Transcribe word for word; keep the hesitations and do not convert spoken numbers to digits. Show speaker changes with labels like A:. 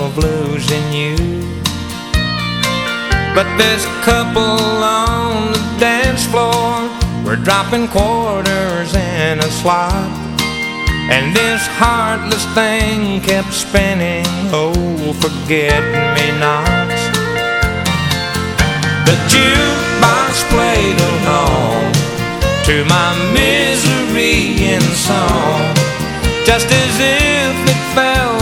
A: of losing you. But this couple on the dance floor were dropping quarters in a slot, and this heartless thing kept spinning, oh, forget-me-nots. The jukebox played along to my misery in song, just as if it felt